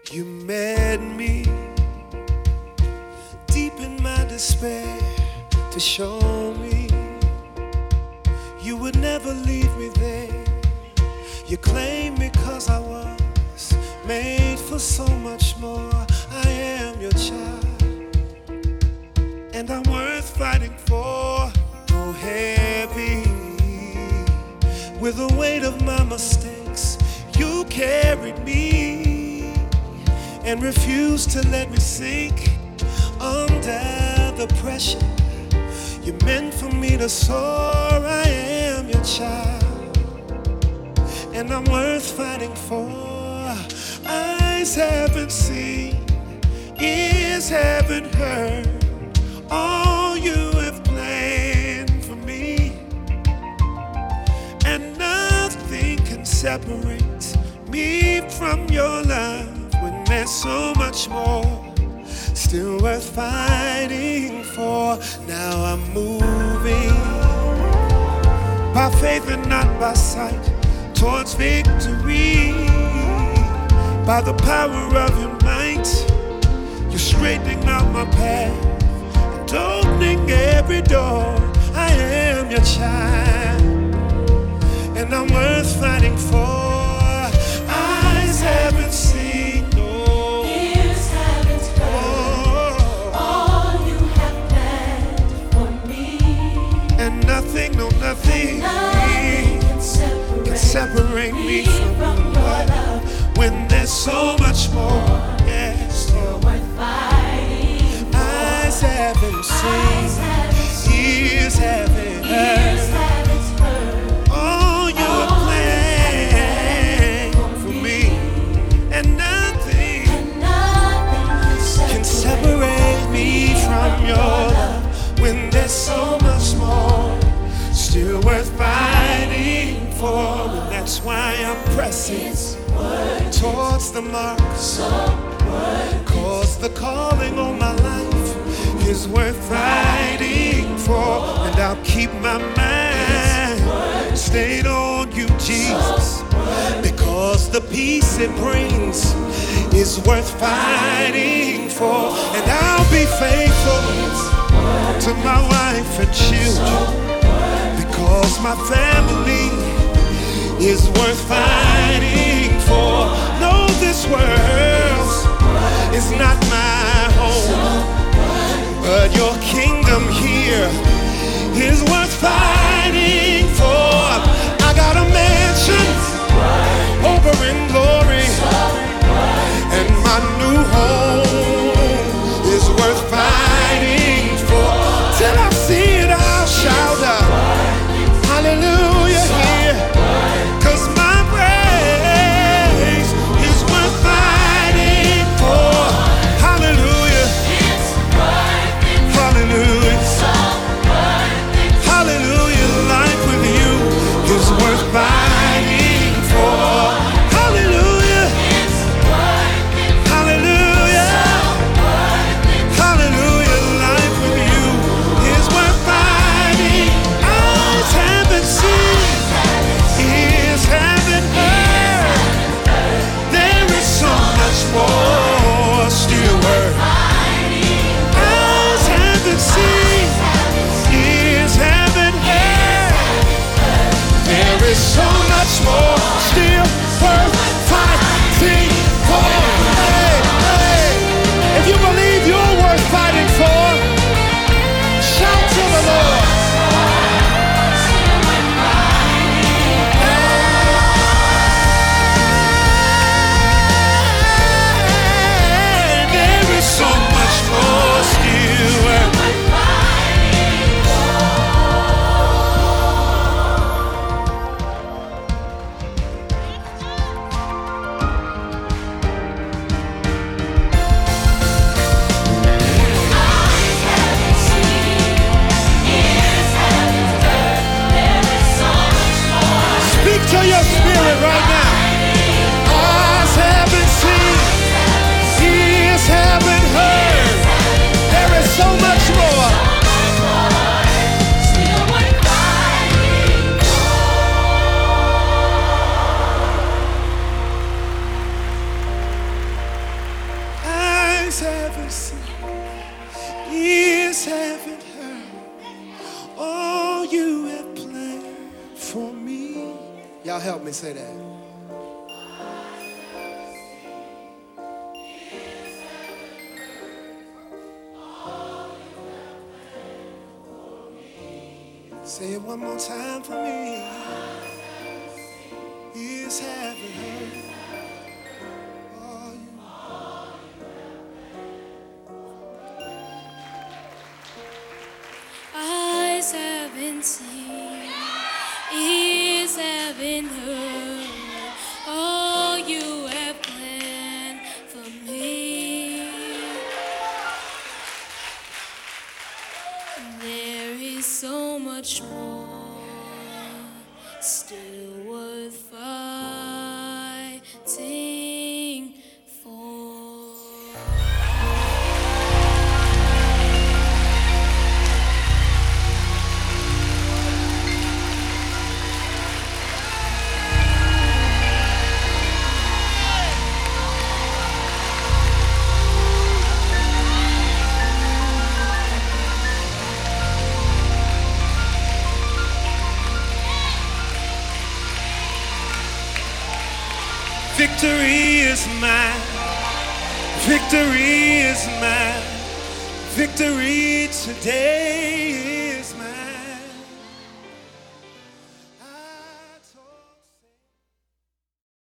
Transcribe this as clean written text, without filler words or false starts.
You met me deep in my despair to show me you would never leave me there. You claimed me 'cause I was made for so much more. I am your child, and I'm worth fighting for. Oh, heavy with the weight of my mistakes, you carried me and refused to let me sink under the pressure. You meant for me to soar. I am your child, and I'm worth fighting for. Eyes haven't seen, ears haven't heard all you have planned for me, and nothing can separate me from your love. When there's so much more still worth fighting for. Now I'm moving by faith and not by sight towards victory. By the power of your might, you're straightening out my path and opening every door. I am your child, and I'm worth fighting for. Eyes haven't seen, nothing, no nothing, can separate me from your love. When there's so much more, yeah, still worth fighting for. Eyes haven't seen, ears haven't heard all you have planned for me, and nothing can separate me from your love. When there's so much more still worth fighting for, and that's why I'm pressing towards the mark. 'Cause the calling on my life is worth fighting for, and I'll keep my mind stayed on you, Jesus, because the peace it brings is worth fighting for, and I'll be faithful to my wife and children, because my family is worth fighting for. No, this world is not my home, but your kingdom here is worth fighting for. I got a mansion over in glory, and my new home is worth fighting for. Till I see it, I'll shout out hallelujah here, 'cause my praise is worth fighting for. Hallelujah, hallelujah, hallelujah. Life with you is worth fighting for. Hallelujah, hallelujah, hallelujah. Life with you is worth fighting. Eyes haven't seen, ears haven't heard. There is so much more still worth. Eyes haven't seen, ears haven't heard. There is so much more still worth fighting for. Hey, hey. If you believe you're worth fighting for, shout to the Lord. There is so much more still worth fighting for. Speak to your spirit right now. Eyes haven't seen, ears haven't heard. There is so much more. Y'all help me say that. Say it one more time for me. Ears haven't heard all you. Eyes haven't seen, ears haven't heard all you have planned for me. There is so much more still worth fighting for. Victory is mine. Victory is mine. Victory today.